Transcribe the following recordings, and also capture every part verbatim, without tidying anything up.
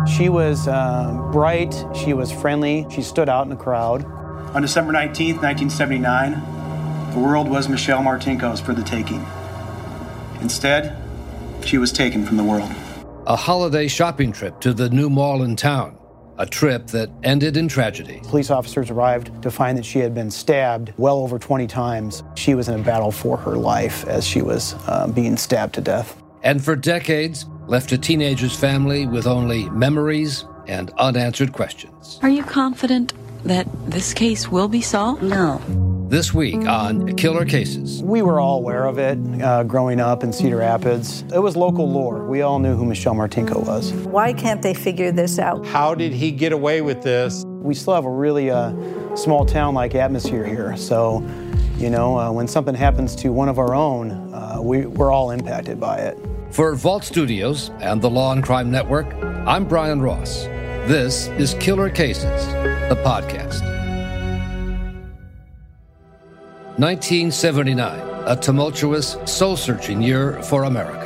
She was uh, bright, she was friendly, she stood out in the crowd. On December nineteenth, nineteen seventy-nine, the world was Michelle Martinko's for the taking. Instead, she was taken from the world. A holiday shopping trip to the new mall in town, a trip that ended in tragedy. Police officers arrived to find that she had been stabbed well over twenty times. She was in a battle for her life as she was uh, being stabbed to death. And for decades, left a teenager's family with only memories and unanswered questions. Are you confident that this case will be solved? No. This week on Killer Cases. We were all aware of it uh, growing up in Cedar Rapids. It was local lore. We all knew who Michelle Martinko was. Why can't they figure this out? How did he get away with this? We still have a really uh, small town-like atmosphere here. So, you know, uh, when something happens to one of our own, uh, we, we're all impacted by it. For Vault Studios and the Law and Crime Network, I'm Brian Ross. This is Killer Cases, the podcast. nineteen seventy-nine, a tumultuous, soul-searching year for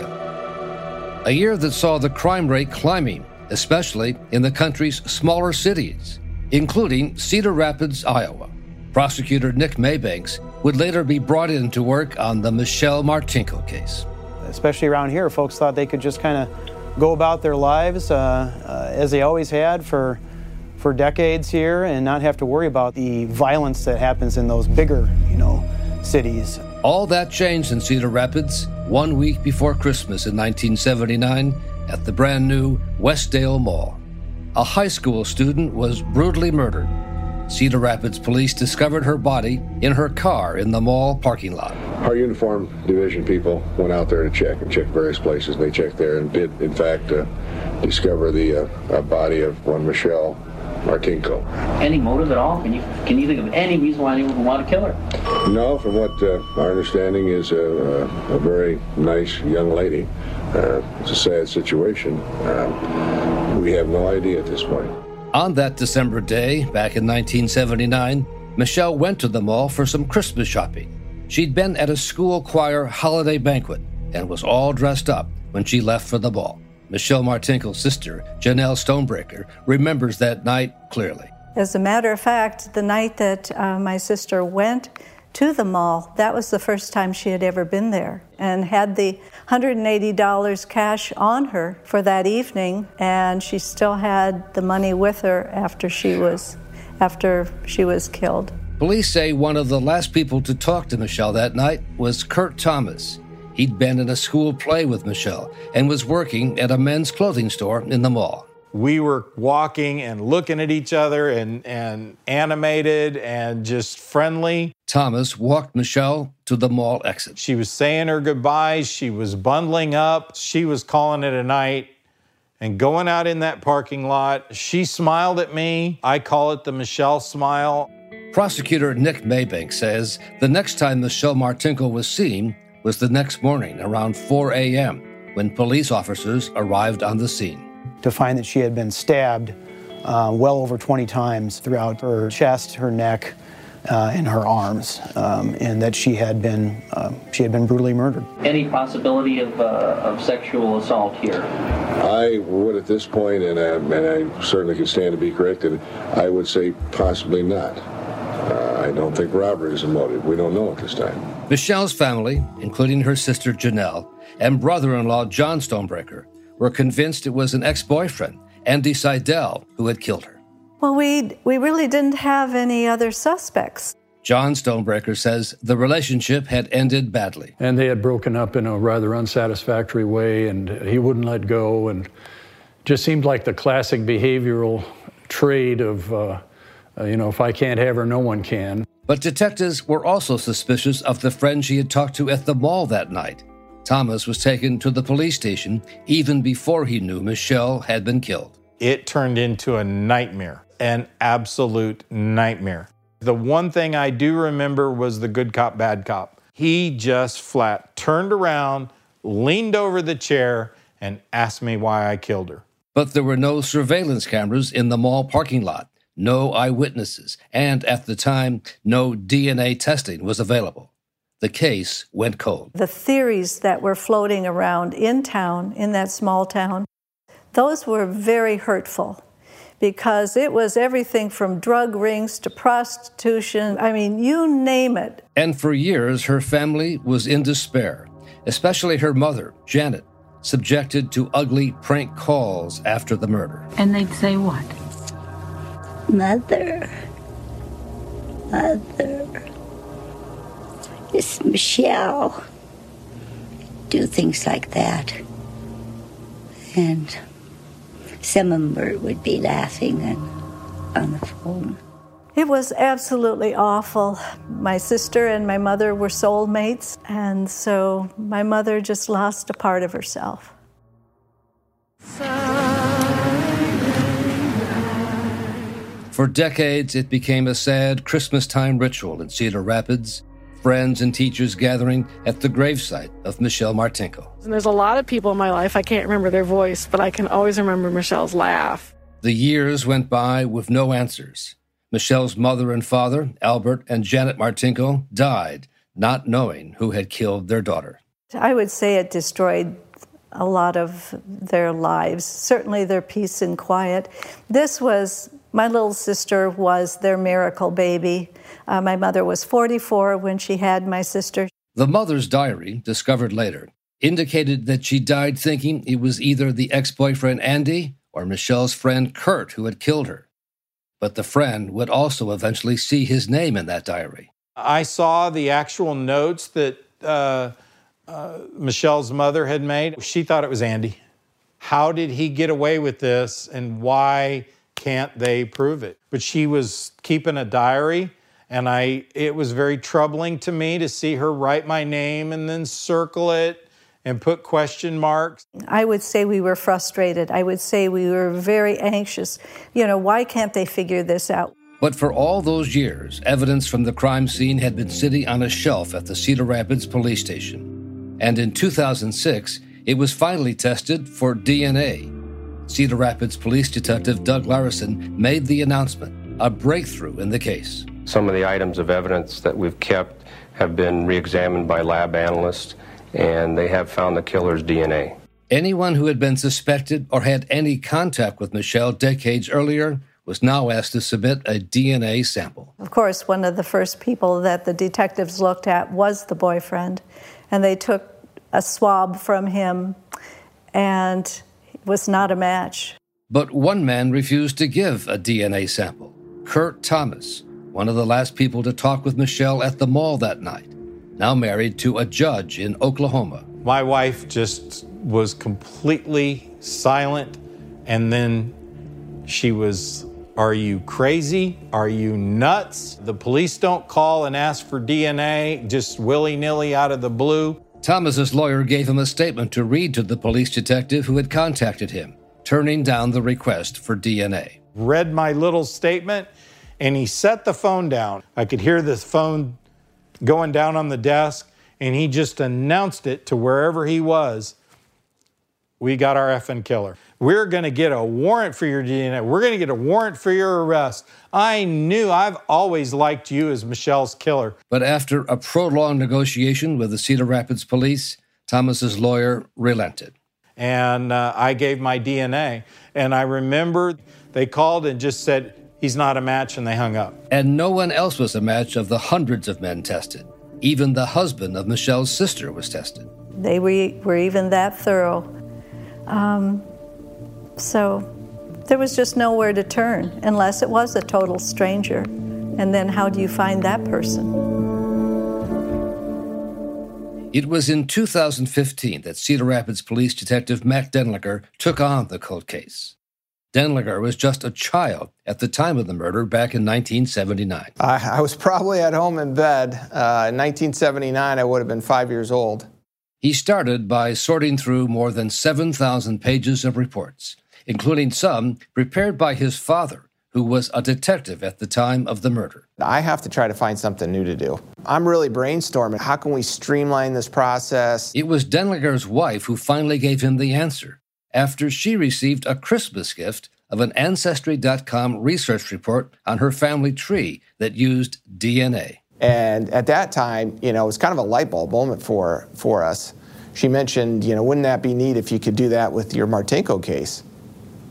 America. A year that saw the crime rate climbing, especially in the country's smaller cities, including Cedar Rapids, Iowa. Prosecutor Nick Maybanks would later be brought in to work on the Michelle Martinko case. Especially around here, folks thought they could just kind of go about their lives uh, uh, as they always had for for decades here and not have to worry about the violence that happens in those bigger, you know, cities. All that changed in Cedar Rapids one week before Christmas in nineteen seventy-nine at the brand new Westdale Mall. A high school student was brutally murdered. Cedar Rapids police discovered her body in her car in the mall parking lot. Our uniform division people went out there to check and check various places. They checked there and did, in fact, uh, discover the uh, body of one Michelle Martinko. Any motive at all? Can you can you think of any reason why anyone would want to kill her? No, from what uh, our understanding is, a, a, a very nice young lady. Uh, it's a sad situation. Uh, we have no idea at this point. On that December day, back in nineteen seventy-nine, Michelle went to the mall for some Christmas shopping. She'd been at a school choir holiday banquet and was all dressed up when she left for the ball. Michelle Martinko's sister, Janelle Stonebreaker, remembers that night clearly. As a matter of fact, the night that uh, my sister went to the mall, that was the first time she had ever been there and had the one hundred eighty dollars cash on her for that evening, and she still had the money with her after she was after she was killed. Police say one of the last people to talk to Michelle that night was Kurt Thomas. He'd been in a school play with Michelle and was working at a men's clothing store in the mall. We were walking and looking at each other and, and animated and just friendly. Thomas walked Michelle to the mall exit. She was saying her goodbyes. She was bundling up. She was calling it a night and going out in that parking lot. She smiled at me. I call it the Michelle smile. Prosecutor Nick Maybank says the next time Michelle Martinko was seen was the next morning around four a.m. when police officers arrived on the scene. To find that she had been stabbed uh, well over twenty times throughout her chest, her neck, uh, and her arms, um, and that she had been uh, she had been brutally murdered. Any possibility of uh, of sexual assault here? I would at this point, and I, and I certainly can stand to be corrected, I would say possibly not. Uh, I don't think robbery is a motive. We don't know at this time. Michelle's family, including her sister Janelle and brother-in-law John Stonebreaker, were convinced it was an ex-boyfriend, Andy Seidel, who had killed her. Well, we we really didn't have any other suspects. John Stonebreaker says the relationship had ended badly. And they had broken up in a rather unsatisfactory way, and he wouldn't let go, and just seemed like the classic behavioral trait of, uh, uh, you know, if I can't have her, no one can. But detectives were also suspicious of the friend she had talked to at the mall that night. Thomas was taken to the police station even before he knew Michelle had been killed. It turned into a nightmare, an absolute nightmare. The one thing I do remember was the good cop, bad cop. He just flat turned around, leaned over the chair, and asked me why I killed her. But there were no surveillance cameras in the mall parking lot, no eyewitnesses, and at the time, no D N A testing was available. The case went cold. The theories that were floating around in town, in that small town, Those were very hurtful because it was everything from drug rings to prostitution. I mean, you name it. And for years, her family was in despair, especially her mother, Janet, subjected to ugly prank calls after the murder. And they'd say what? Mother, Mother, it's Michelle. Do things like that. And some of them would be laughing and on the phone. It was absolutely awful. My sister and my mother were soulmates, and so my mother just lost a part of herself. For decades, it became a sad Christmas-time ritual in Cedar Rapids, friends and teachers gathering at the gravesite of Michelle Martinko. And there's a lot of people in my life, I can't remember their voice, but I can always remember Michelle's laugh. The years went by with no answers. Michelle's mother and father, Albert and Janet Martinko, died, not knowing who had killed their daughter. I would say it destroyed a lot of their lives, certainly their peace and quiet. This was, my little sister was their miracle baby. Uh, my mother was forty-four when she had my sister. The mother's diary, discovered later, indicated that she died thinking it was either the ex-boyfriend Andy or Michelle's friend Kurt who had killed her. But the friend would also eventually see his name in that diary. I saw the actual notes that uh, uh, Michelle's mother had made. She thought it was Andy. How did he get away with this, and why can't they prove it? But she was keeping a diary, and I it was very troubling to me to see her write my name and then circle it and put question marks. I would say we were frustrated. I would say we were very anxious. You know, why can't they figure this out? But for all those years, evidence from the crime scene had been sitting on a shelf at the Cedar Rapids police station. And in two thousand six, it was finally tested for D N A. Cedar Rapids Police Detective Doug Larison made the announcement, a breakthrough in the case. Some of the items of evidence that we've kept have been re-examined by lab analysts, and they have found the killer's D N A. Anyone who had been suspected or had any contact with Michelle decades earlier was now asked to submit a D N A sample. Of course, one of the first people that the detectives looked at was the boyfriend, and they took a swab from him, and it was not a match. But one man refused to give a D N A sample. Kurt Thomas, one of the last people to talk with Michelle at the mall that night, now married to a judge in Oklahoma. My wife just was completely silent, and then she was, "Are you crazy? Are you nuts? The police don't call and ask for D N A just willy-nilly out of the blue." Thomas's lawyer gave him a statement to read to the police detective who had contacted him, turning down the request for D N A. Read my little statement, and he set the phone down. I could hear the phone going down on the desk, and he just announced it to wherever he was. "We got our effing killer. We're going to get a warrant for your D N A. We're going to get a warrant for your arrest." I knew, I've always liked you as Michelle's killer. But after a prolonged negotiation with the Cedar Rapids police, Thomas's lawyer relented. And uh, I gave my D N A. And I remember they called and just said, "He's not a match," and they hung up. And no one else was a match of the hundreds of men tested. Even the husband of Michelle's sister was tested. They were, were even that thorough. Um, so there was just nowhere to turn unless it was a total stranger. And then how do you find that person? It was in two thousand fifteen that Cedar Rapids Police Detective Matt Denlinger took on the cold case. Denlinger was just a child at the time of the murder back in nineteen seventy-nine. I, I was probably at home in bed. Uh, in nineteen seventy-nine, I would have been five years old. He started by sorting through more than seven thousand pages of reports, including some prepared by his father, who was a detective at the time of the murder. I have to try to find something new to do. I'm really brainstorming. How can we streamline this process? It was Denlinger's wife who finally gave him the answer, after she received a Christmas gift of an Ancestry dot com research report on her family tree that used D N A. And at that time, you know, it was kind of a light bulb moment for, for us. She mentioned, you know, wouldn't that be neat if you could do that with your Martinko case?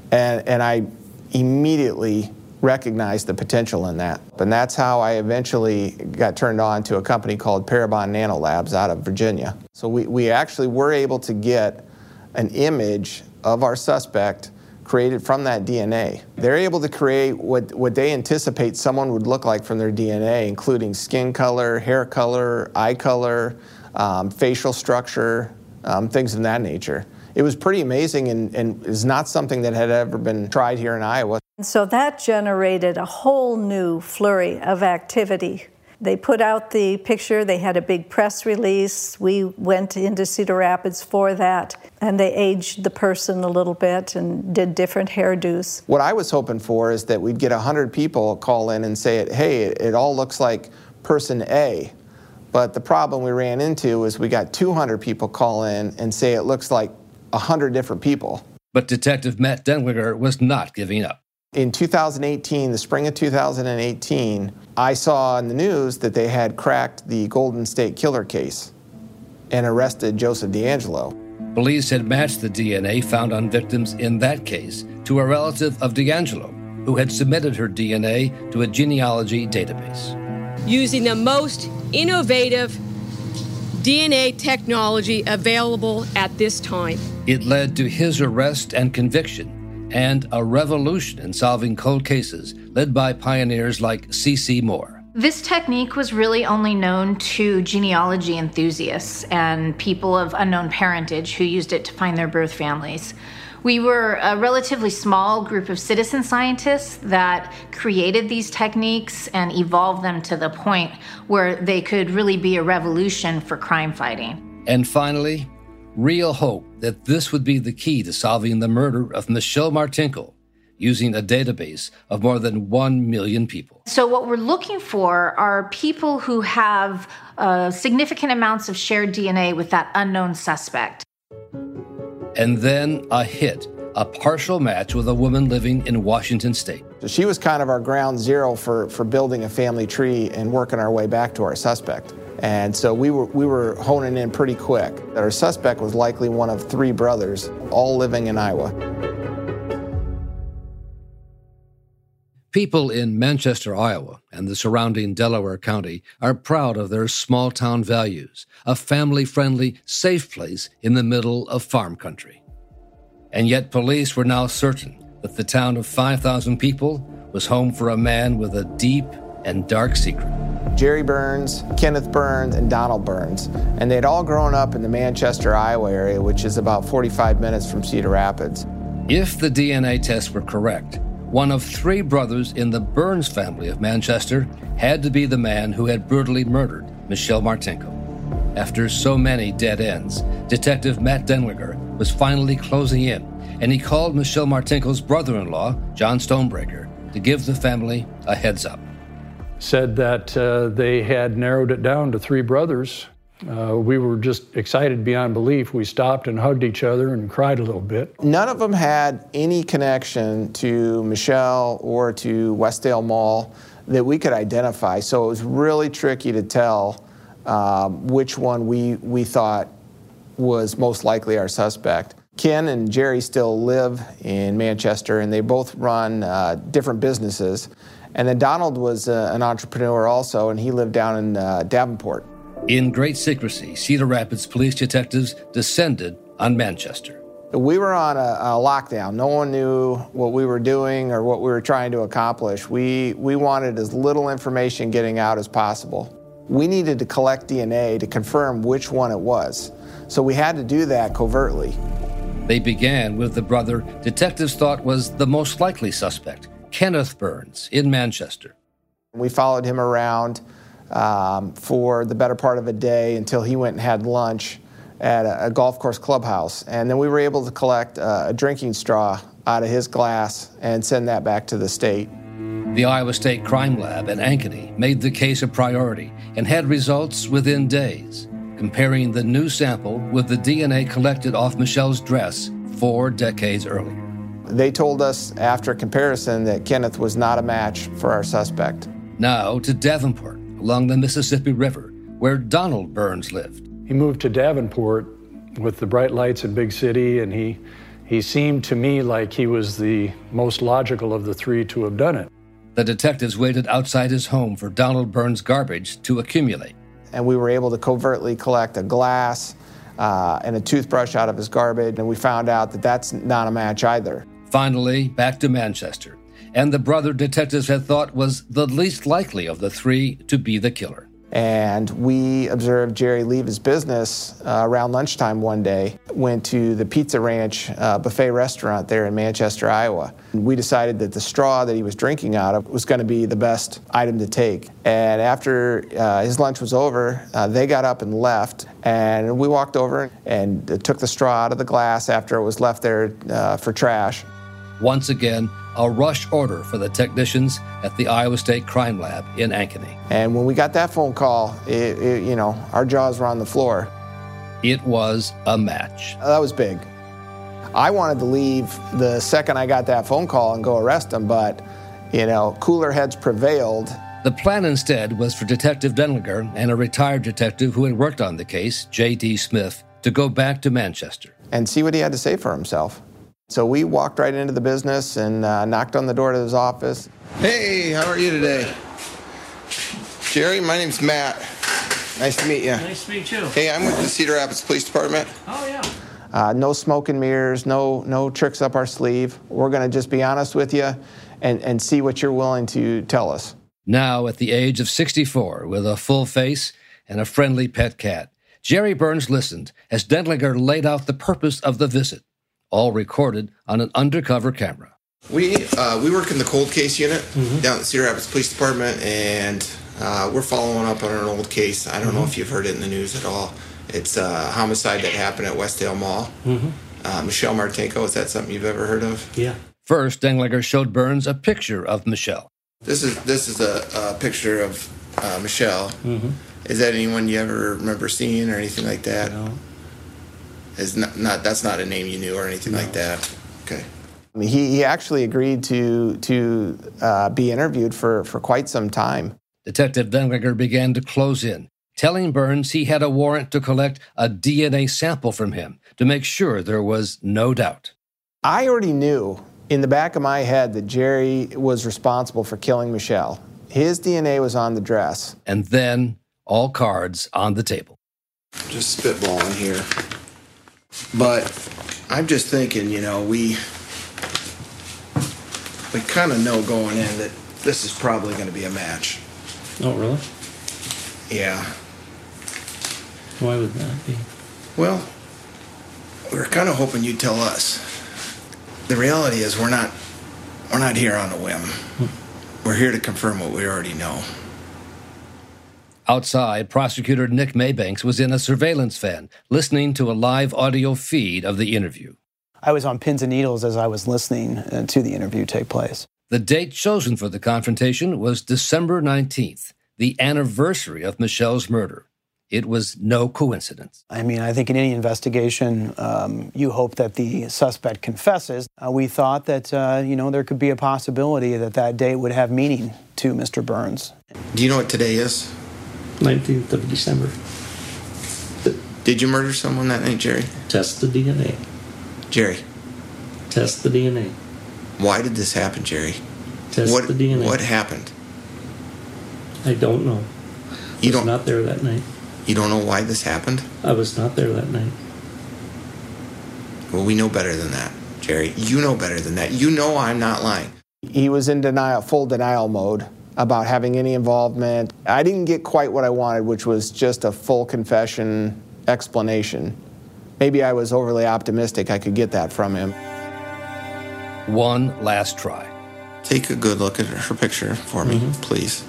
And, and I immediately recognized the potential in that. And that's how I eventually got turned on to a company called Parabon Nanolabs out of Virginia. So we, we actually were able to get an image of our suspect created from that D N A. They're able to create what, what they anticipate someone would look like from their D N A, including skin color, hair color, eye color, um, facial structure, um, things of that nature. It was pretty amazing and, and is not something that had ever been tried here in Iowa. So that generated a whole new flurry of activity. They put out the picture, they had a big press release. We went into Cedar Rapids for that, and they aged the person a little bit and did different hairdos. What I was hoping for is that we'd get one hundred people call in and say, hey, it, it all looks like person A. But the problem we ran into is we got two hundred people call in and say it looks like one hundred different people. But Detective Matt Denlinger was not giving up. In two thousand eighteen, the spring of two thousand eighteen, I saw in the news that they had cracked the Golden State Killer case and arrested Joseph DeAngelo. Police had matched the D N A found on victims in that case to a relative of DeAngelo, who had submitted her D N A to a genealogy database. Using the most innovative D N A technology available at this time. It led to his arrest and conviction, and a revolution in solving cold cases led by pioneers like C C Moore. This technique was really only known to genealogy enthusiasts and people of unknown parentage who used it to find their birth families. We were a relatively small group of citizen scientists that created these techniques and evolved them to the point where they could really be a revolution for crime fighting. And finally, real hope that this would be the key to solving the murder of Michelle Martinko, using a database of more than one million people. So what we're looking for are people who have uh, significant amounts of shared D N A with that unknown suspect. And then a hit, a partial match with a woman living in Washington State. So she was kind of our ground zero for, for building a family tree and working our way back to our suspect. And so we were we were honing in pretty quick that our suspect was likely one of three brothers, all living in Iowa. People in Manchester, Iowa, and the surrounding Delaware County are proud of their small-town values, a family-friendly, safe place in the middle of farm country. And yet police were now certain that the town of five thousand people was home for a man with a deep and dark secret. Jerry Burns, Kenneth Burns, and Donald Burns. And they'd all grown up in the Manchester, Iowa area, which is about forty-five minutes from Cedar Rapids. If the D N A tests were correct, one of three brothers in the Burns family of Manchester had to be the man who had brutally murdered Michelle Martinko. After so many dead ends, Detective Matt Denlinger was finally closing in, and he called Michelle Martinko's brother-in-law, John Stonebreaker, to give the family a heads up. Said that uh, they had narrowed it down to three brothers. Uh, we were just excited beyond belief. We stopped and hugged each other and cried a little bit. None of them had any connection to Michelle or to Westdale Mall that we could identify, so it was really tricky to tell um, which one we, we thought was most likely our suspect. Ken and Jerry still live in Manchester, and they both run uh, different businesses. And then Donald was uh, an entrepreneur also, and he lived down in uh, Davenport. In great secrecy, Cedar Rapids police detectives descended on Manchester. We were on a, a lockdown. No one knew what we were doing or what we were trying to accomplish. We, we wanted as little information getting out as possible. We needed to collect D N A to confirm which one it was. So we had to do that covertly. They began with the brother detectives thought was the most likely suspect, Kenneth Burns, in Manchester. We followed him around um, for the better part of a day until he went and had lunch at a, a golf course clubhouse. And then we were able to collect uh, a drinking straw out of his glass and send that back to the state. The Iowa State Crime Lab at Ankeny made the case a priority and had results within days, comparing the new sample with the D N A collected off Michelle's dress four decades earlier. They told us after comparison that Kenneth was not a match for our suspect. Now to Davenport, along the Mississippi River, where Donald Burns lived. He moved to Davenport with the bright lights in big city, and he He seemed to me like he was the most logical of the three to have done it. The detectives waited outside his home for Donald Byrnes' garbage to accumulate. And we were able to covertly collect a glass uh, and a toothbrush out of his garbage, and we found out that that's not a match either. Finally, back to Manchester, and the brother detectives had thought was the least likely of the three to be the killer. And we observed Jerry leave his business uh, around lunchtime one day, went to the Pizza Ranch uh, buffet restaurant there in Manchester, Iowa. We decided that the straw that he was drinking out of was going to be the best item to take. And after uh, his lunch was over, uh, they got up and left. And we walked over and uh, took the straw out of the glass after it was left there uh, for trash. Once again, a rush order for the technicians at the Iowa State Crime Lab in Ankeny. And when we got that phone call, it, it, you know, our jaws were on the floor. It was a match. That was big. I wanted to leave the second I got that phone call and go arrest him, but, you know, cooler heads prevailed. The plan instead was for Detective Denlinger and a retired detective who had worked on the case, J D Smith, to go back to Manchester and see what he had to say for himself. So we walked right into the business and uh, knocked on the door to his office. Hey, how are you today? Jerry, my name's Matt. Nice to meet you. Nice to meet you. Hey, I'm with the Cedar Rapids Police Department. Oh, yeah. Uh, no smoke and mirrors, no no tricks up our sleeve. We're going to just be honest with you and, and see what you're willing to tell us. Now, at the age of sixty-four, with a full face and a friendly pet cat, Jerry Byrnes listened as Denlinger laid out the purpose of the visit, all recorded on an undercover camera. We uh, we work in the cold case unit mm-hmm. down at the Cedar Rapids Police Department, and uh, we're following up on an old case. I don't mm-hmm. know if you've heard it in the news at all. It's a homicide that happened at Westdale Mall. Mm-hmm. Uh, Michelle Martinko, is that something you've ever heard of? Yeah. First, Denlinger showed Byrnes a picture of Michelle. This is this is a, a picture of uh, Michelle. Mm-hmm. Is that anyone you ever remember seeing or anything like that? No. Is not, not that's not a name you knew or anything no. like that. Okay. I mean, he, he actually agreed to to uh, be interviewed for, for quite some time. Detective Denlinger began to close in, telling Byrnes he had a warrant to collect a D N A sample from him to make sure there was no doubt. I already knew in the back of my head that Jerry was responsible for killing Michelle. His D N A was on the dress. And then all cards on the table. Just spitballing here. But I'm just thinking, you know, we we kind of know going in that this is probably going to be a match. Oh, really? Yeah. Why would that be? Well, we were kind of hoping you'd tell us. The reality is we're not we're not here on a whim. Hmm. We're here to confirm what we already know. Outside, prosecutor Nick Maybanks was in a surveillance van, listening to a live audio feed of the interview. I was on pins and needles as I was listening uh, to the interview take place. The date chosen for the confrontation was December nineteenth, the anniversary of Michelle's murder. It was no coincidence. I mean, I think in any investigation, um, you hope that the suspect confesses. Uh, we thought that, uh, you know, there could be a possibility that that date would have meaning to Mister Byrnes. Do you know what today is? nineteenth of December. Did you murder someone that night, Jerry? Test the D N A. Jerry. Test the D N A. Why did this happen, Jerry? Test what, the D N A. What happened? I don't know. I you was don't, not there that night. You don't know why this happened? I was not there that night. Well, we know better than that, Jerry. You know better than that. You know I'm not lying. He was in denial, full denial mode about having any involvement. I didn't get quite what I wanted, which was just a full confession explanation. Maybe I was overly optimistic I could get that from him. One last try. Take a good look at her picture for me, mm-hmm. please.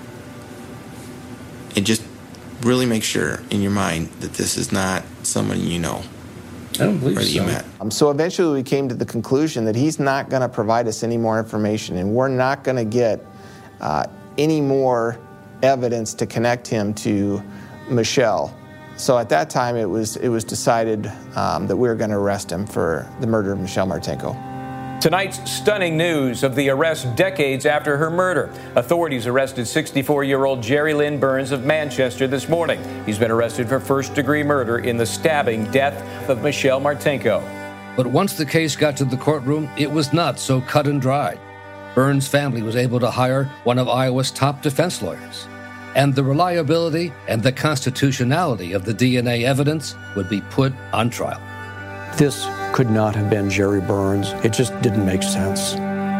And just really make sure in your mind that this is not someone you know. I don't believe or that so. You met. Um, so eventually we came to the conclusion that he's not going to provide us any more information, and we're not going to get uh, any more evidence to connect him to Michelle. So at that time, it was it was decided um, that we were going to arrest him for the murder of Michelle Martinko. Tonight's stunning news of the arrest decades after her murder. Authorities arrested sixty-four-year-old Jerry Lynn Byrnes of Manchester this morning. He's been arrested for first-degree murder in the stabbing death of Michelle Martinko. But once the case got to the courtroom, it was not so cut and dried. Burns' family was able to hire one of Iowa's top defense lawyers, and the reliability and the constitutionality of the D N A evidence would be put on trial. This could not have been Jerry Burns. It just didn't make sense.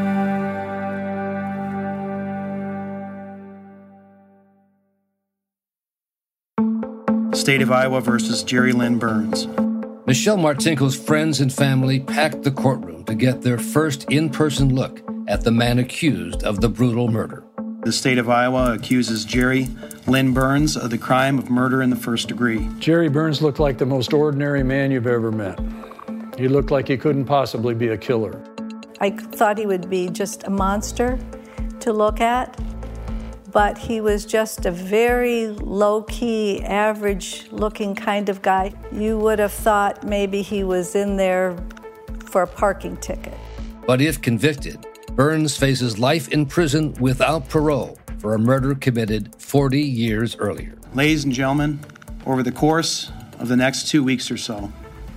State of Iowa versus Jerry Lynn Burns. Michelle Martinko's friends and family packed the courtroom to get their first in-person look at the man accused of the brutal murder. The state of Iowa accuses Jerry Lynn Burns of the crime of murder in the first degree. Jerry Burns looked like the most ordinary man you've ever met. He looked like he couldn't possibly be a killer. I thought he would be just a monster to look at, but he was just a very low-key, average-looking kind of guy. You would have thought maybe he was in there for a parking ticket. But if convicted, Burns faces life in prison without parole for a murder committed forty years earlier. Ladies and gentlemen, over the course of the next two weeks or so,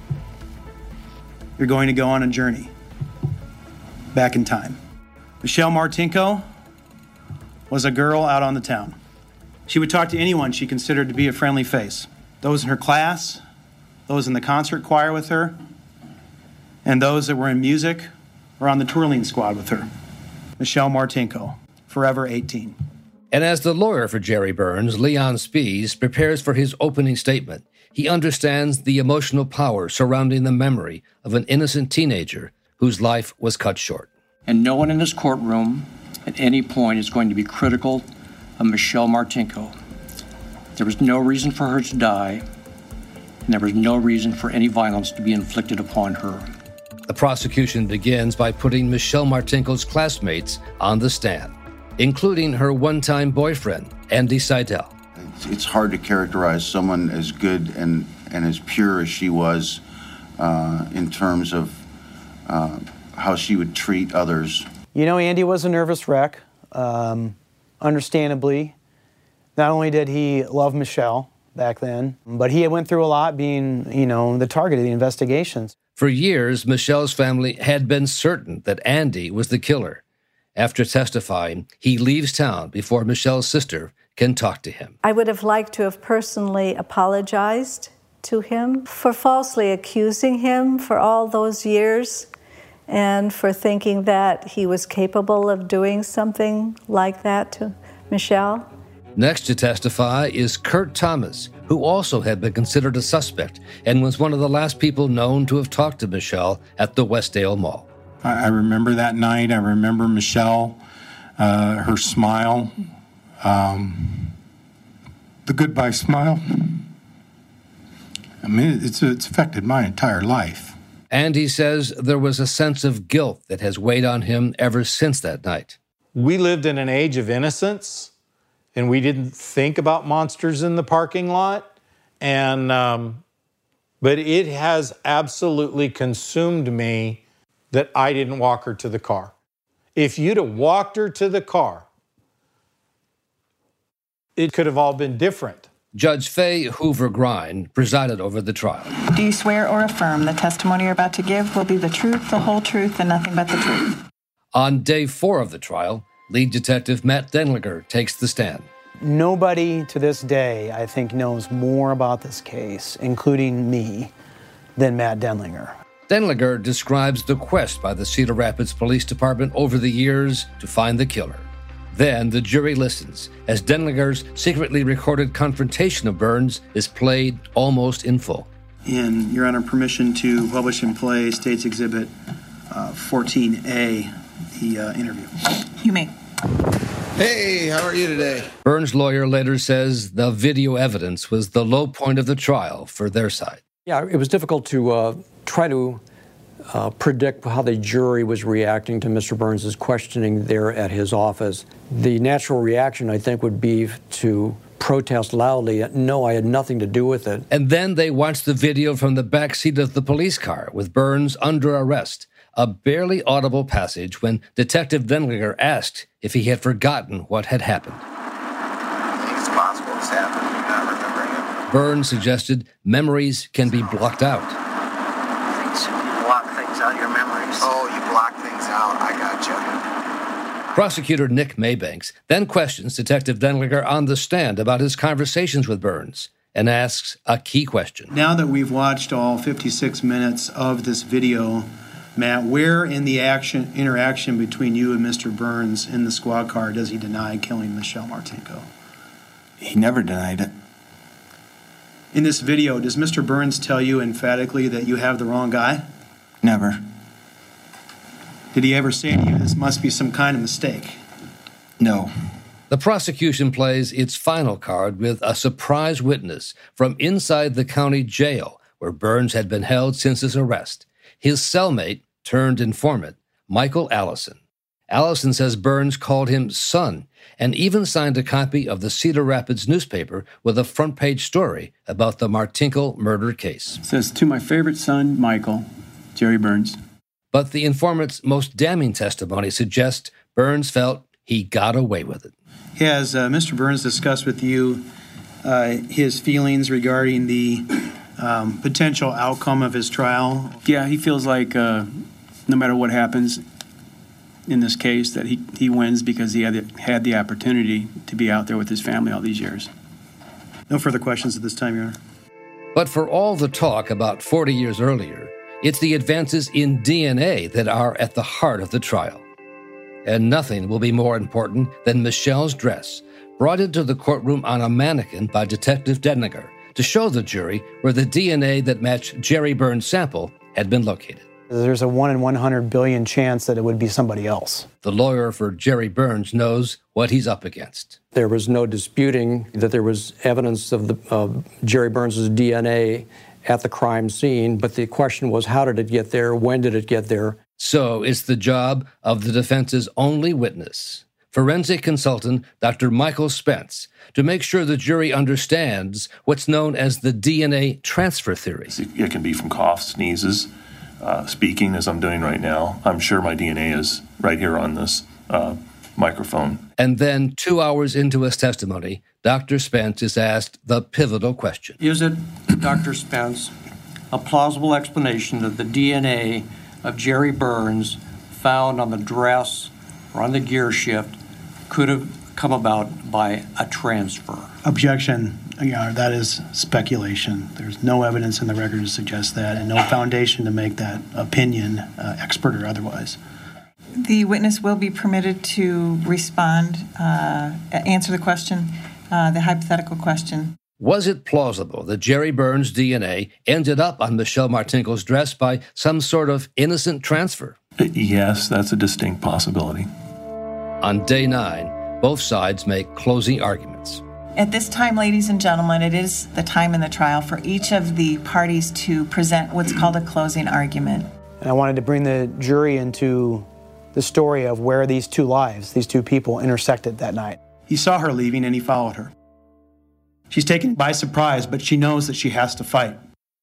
you're going to go on a journey back in time. Michelle Martinko was a girl out on the town. She would talk to anyone she considered to be a friendly face. Those in her class, those in the concert choir with her, and those that were in music or on the twirling squad with her. Michelle Martinko, forever eighteen. And as the lawyer for Jerry Burns, Leon Spies, prepares for his opening statement, he understands the emotional power surrounding the memory of an innocent teenager whose life was cut short. And no one in this courtroom at any point is going to be critical of Michelle Martinko. There was no reason for her to die, and there was no reason for any violence to be inflicted upon her. The prosecution begins by putting Michelle Martinko's classmates on the stand, including her one-time boyfriend, Andy Seidel. It's hard to characterize someone as good and, and as pure as she was uh, in terms of uh, how she would treat others. You know, Andy was a nervous wreck, um, understandably. Not only did he love Michelle back then, but he went through a lot being, you know, the target of the investigations. For years, Michelle's family had been certain that Andy was the killer. After testifying, he leaves town before Michelle's sister can talk to him. I would have liked to have personally apologized to him for falsely accusing him for all those years and for thinking that he was capable of doing something like that to Michelle. Next to testify is Kurt Thomas, who also had been considered a suspect and was one of the last people known to have talked to Michelle at the Westdale Mall. I remember that night. I remember Michelle, uh, her smile, um, the goodbye smile. I mean, it's, it's affected my entire life. And he says there was a sense of guilt that has weighed on him ever since that night. We lived in an age of innocence, and we didn't think about monsters in the parking lot. And um, but it has absolutely consumed me that I didn't walk her to the car. If you'd have walked her to the car, it could have all been different. Judge Faye Hoover Grind presided over the trial. Do you swear or affirm the testimony you're about to give will be the truth, the whole truth, and nothing but the truth? On day four of the trial, lead detective Matt Denlinger takes the stand. Nobody to this day, I think, knows more about this case, including me, than Matt Denlinger. Denlinger describes the quest by the Cedar Rapids Police Department over the years to find the killer. Then the jury listens as Denlinger's secretly recorded confrontation of Burns is played almost in full. And Your Honor, permission to publish and play State's Exhibit uh, fourteen A, the uh, interview. You may. Hey, how are you today? Burns' lawyer later says the video evidence was the low point of the trial for their side. Yeah, it was difficult to uh, try to uh, predict how the jury was reacting to Mister Burns' questioning there at his office. The natural reaction, I think, would be to protest loudly, no, I had nothing to do with it. And then they watched the video from the back seat of the police car with Burns under arrest, a barely audible passage when Detective Denlinger asked if he had forgotten what had happened. I think it's possible this happened. You're not remembering it. Burns suggested memories can be blocked out. Things block knock things out, I gotcha. Prosecutor Nick Maybanks then questions Detective Denlinger on the stand about his conversations with Burns and asks a key question. Now that we've watched all fifty-six minutes of this video, Matt, where in the action interaction between you and Mister Burns in the squad car does he deny killing Michelle Martinko? He never denied it. In this video, does Mister Burns tell you emphatically that you have the wrong guy? Never. Did he ever say to you, this must be some kind of mistake? No. The prosecution plays its final card with a surprise witness from inside the county jail where Burns had been held since his arrest. His cellmate turned informant, Michael Allison. Allison says Burns called him son and even signed a copy of the Cedar Rapids newspaper with a front-page story about the Martinko murder case. It says, to my favorite son, Michael, Jerry Burns. But the informant's most damning testimony suggests Burns felt he got away with it. Has uh, Mister Burns discussed with you uh, his feelings regarding the um, potential outcome of his trial? Yeah, he feels like uh, no matter what happens in this case, that he, he wins because he had the, had the opportunity to be out there with his family all these years. No further questions at this time, Your Honor. But for all the talk about forty years earlier, it's the advances in D N A that are at the heart of the trial. And nothing will be more important than Michelle's dress, brought into the courtroom on a mannequin by Detective Denlinger to show the jury where the D N A that matched Jerry Burns' sample had been located. There's a one in one hundred billion chance that it would be somebody else. The lawyer for Jerry Burns knows what he's up against. There was no disputing that there was evidence of the of Jerry Burns' D N A at the crime scene, but the question was, how did it get there? When did it get there? So it's the job of the defense's only witness, forensic consultant Doctor Michael Spence, to make sure the jury understands what's known as the D N A transfer theory. It can be from coughs, sneezes, uh, speaking, as I'm doing right now. I'm sure my D N A is right here on this uh, microphone. And then, two hours into his testimony, Doctor Spence is asked the pivotal question. Is it, Doctor Spence, a plausible explanation that the D N A of Jerry Burns found on the dress or on the gear shift could have come about by a transfer? Objection. Yeah, that is speculation. There's no evidence in the record to suggest that, and no foundation to make that opinion, uh, expert or otherwise. The witness will be permitted to respond, uh, answer the question, uh, the hypothetical question. Was it plausible that Jerry Burns' D N A ended up on Michelle Martinko's dress by some sort of innocent transfer? Yes, that's a distinct possibility. On day nine, both sides make closing arguments. At this time, ladies and gentlemen, it is the time in the trial for each of the parties to present what's called a closing argument. And I wanted to bring the jury into the story of where these two lives, these two people, intersected that night. He saw her leaving and he followed her. She's taken by surprise, but she knows that she has to fight.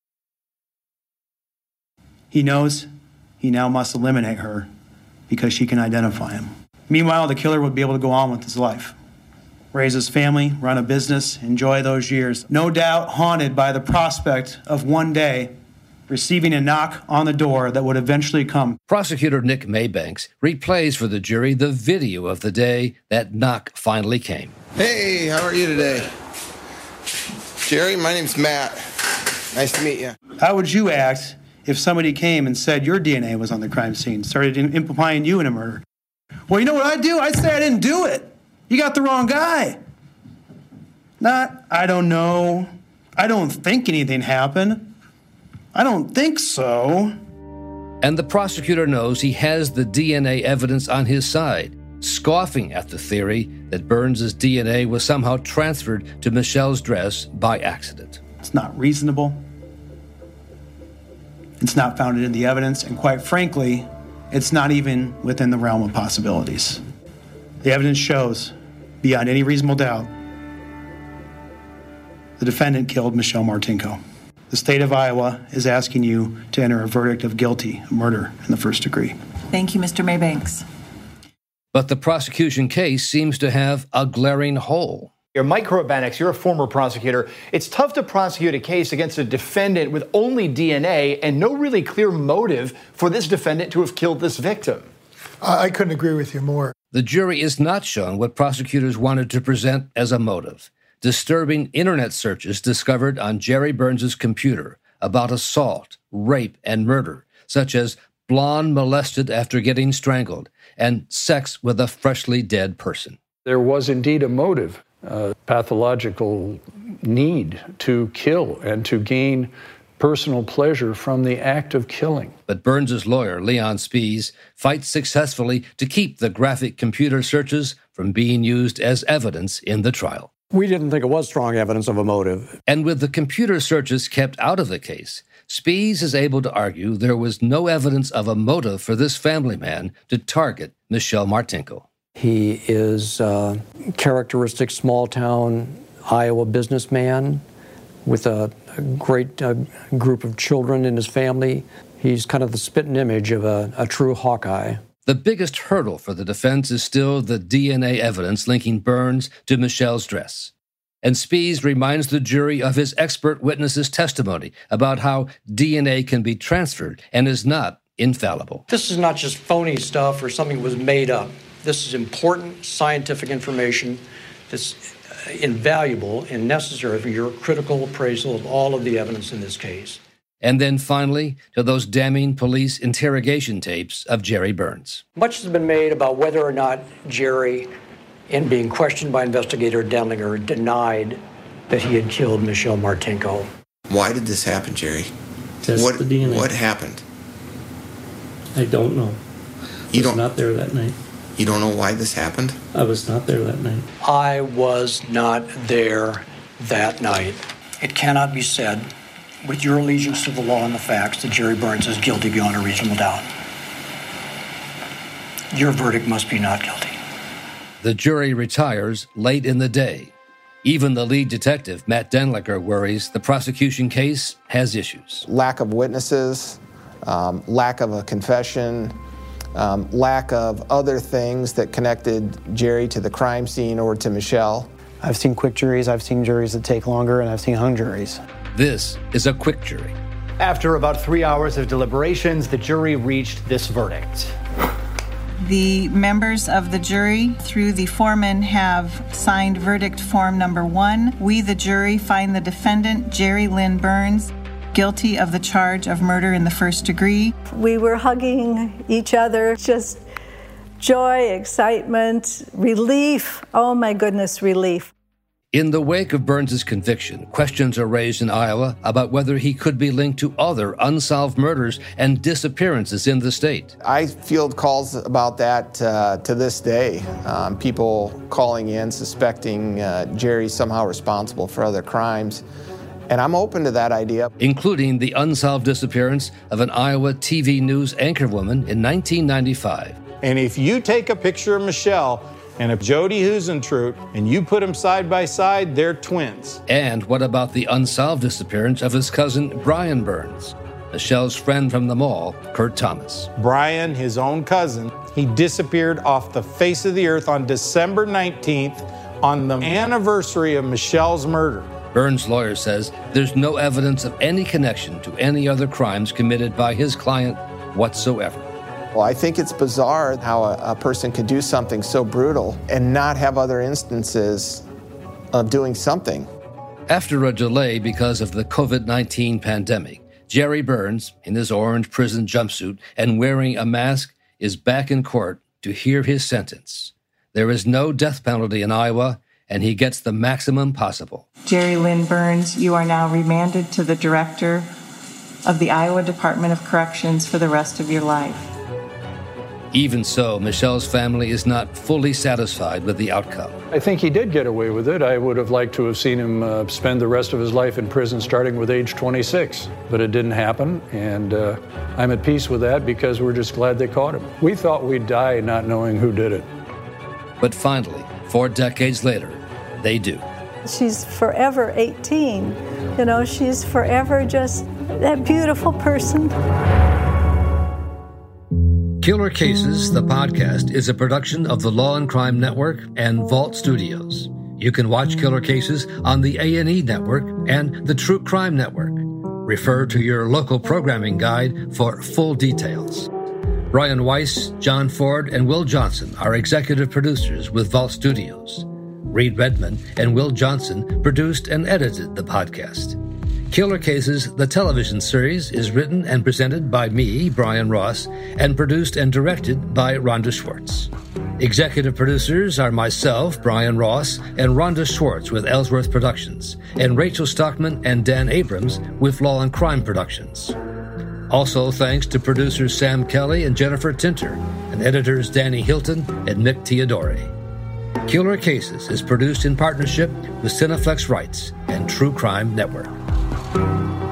He knows he now must eliminate her because she can identify him. Meanwhile, the killer would be able to go on with his life, raise his family, run a business, enjoy those years, no doubt haunted by the prospect of one day receiving a knock on the door that would eventually come. Prosecutor Nick Maybanks replays for the jury the video of the day that knock finally came. Hey, how are you today? Jerry, my name's Matt. Nice to meet you. How would you act if somebody came and said your D N A was on the crime scene, started implying you in a murder? Well, you know what I'd do? I'd say I didn't do it. You got the wrong guy. Not, I don't know. I don't think anything happened. I don't think so. And the prosecutor knows he has the D N A evidence on his side, scoffing at the theory that Burns' D N A was somehow transferred to Michelle's dress by accident. It's not reasonable. It's not founded in the evidence, and quite frankly, it's not even within the realm of possibilities. The evidence shows, beyond any reasonable doubt, the defendant killed Michelle Martinko. The state of Iowa is asking you to enter a verdict of guilty, murder in the first degree. Thank you, Mister Maybanks. But the prosecution case seems to have a glaring hole. You're Mike Korobanix, you're a former prosecutor. It's tough to prosecute a case against a defendant with only D N A and no really clear motive for this defendant to have killed this victim. I couldn't agree with you more. The jury is not shown what prosecutors wanted to present as a motive. Disturbing internet searches discovered on Jerry Burns' computer about assault, rape, and murder, such as blonde molested after getting strangled, and sex with a freshly dead person. There was indeed a motive. Uh, pathological need to kill and to gain personal pleasure from the act of killing. But Burns' lawyer, Leon Spies, fights successfully to keep the graphic computer searches from being used as evidence in the trial. We didn't think it was strong evidence of a motive. And with the computer searches kept out of the case, Spies is able to argue there was no evidence of a motive for this family man to target Michelle Martinko. He is a characteristic small-town Iowa businessman with a, a great uh, group of children in his family. He's kind of the spitting image of a, a true Hawkeye. The biggest hurdle for the defense is still the D N A evidence linking Burns to Michelle's dress. And Spies reminds the jury of his expert witness's testimony about how D N A can be transferred and is not infallible. This is not just phony stuff or something that was made up. This is important scientific information that's invaluable and necessary for your critical appraisal of all of the evidence in this case. And then finally, to those damning police interrogation tapes of Jerry Burns. Much has been made about whether or not Jerry, in being questioned by investigator Denlinger, denied that he had killed Michelle Martinko. Why did this happen, Jerry? Test what, the D N A. What happened? I don't know. I You was don't not there that night. You don't know why this happened? I was not there that night. I was not there that night. It cannot be said, with your allegiance to the law and the facts, that Jerry Burns is guilty beyond a reasonable doubt. Your verdict must be not guilty. The jury retires late in the day. Even the lead detective, Matt Denlinger, worries the prosecution case has issues. Lack of witnesses, um, lack of a confession, um, lack of other things that connected Jerry to the crime scene or to Michelle. I've seen quick juries, I've seen juries that take longer, and I've seen hung juries. This is a quick jury. After about three hours of deliberations, the jury reached this verdict. The members of the jury, through the foreman, have signed verdict form number one. We, the jury, find the defendant, Jerry Lynn Burns, guilty of the charge of murder in the first degree. We were hugging each other, just joy, excitement, relief. Oh my goodness, relief. In the wake of Burns' conviction, questions are raised in Iowa about whether he could be linked to other unsolved murders and disappearances in the state. I field calls about that uh, to this day. Um, people calling in suspecting uh, Jerry somehow responsible for other crimes. And I'm open to that idea. Including the unsolved disappearance of an Iowa T V news anchorwoman in nineteen ninety-five. And if you take a picture of Michelle and of Jody Huisentruit, and you put them side by side, they're twins. And what about the unsolved disappearance of his cousin, Brian Burns? Michelle's friend from the mall, Kurt Thomas. Brian, his own cousin, he disappeared off the face of the earth on December nineteenth on the anniversary of Michelle's murder. Burns' lawyer says there's no evidence of any connection to any other crimes committed by his client whatsoever. Well, I think it's bizarre how a, a person could do something so brutal and not have other instances of doing something. After a delay because of the covid nineteen pandemic, Jerry Burns, in his orange prison jumpsuit and wearing a mask, is back in court to hear his sentence. There is no death penalty in Iowa, and he gets the maximum possible. Jerry Lynn Burns, you are now remanded to the director of the Iowa Department of Corrections for the rest of your life. Even so, Michelle's family is not fully satisfied with the outcome. I think he did get away with it. I would have liked to have seen him uh, spend the rest of his life in prison starting with age twenty-six, but it didn't happen, and uh, I'm at peace with that because we're just glad they caught him. We thought we'd die not knowing who did it. But finally, four decades later, they do. She's forever eighteen. You know, she's forever just that beautiful person. Killer Cases, the podcast, is a production of the Law and Crime Network and Vault Studios. You can watch Killer Cases on the A and E Network and the True Crime Network. Refer to your local programming guide for full details. Brian Weiss, John Ford, and Will Johnson are executive producers with Vault Studios. Reed Redman and Will Johnson produced and edited the podcast. Killer Cases, the television series, is written and presented by me, Brian Ross, and produced and directed by Rhonda Schwartz. Executive producers are myself, Brian Ross, and Rhonda Schwartz with Ellsworth Productions, and Rachel Stockman and Dan Abrams with Law and Crime Productions. Also thanks to producers Sam Kelly and Jennifer Tinter, and editors Danny Hilton and Nick Teodori. Killer Cases is produced in partnership with Cineflex Rights and True Crime Network.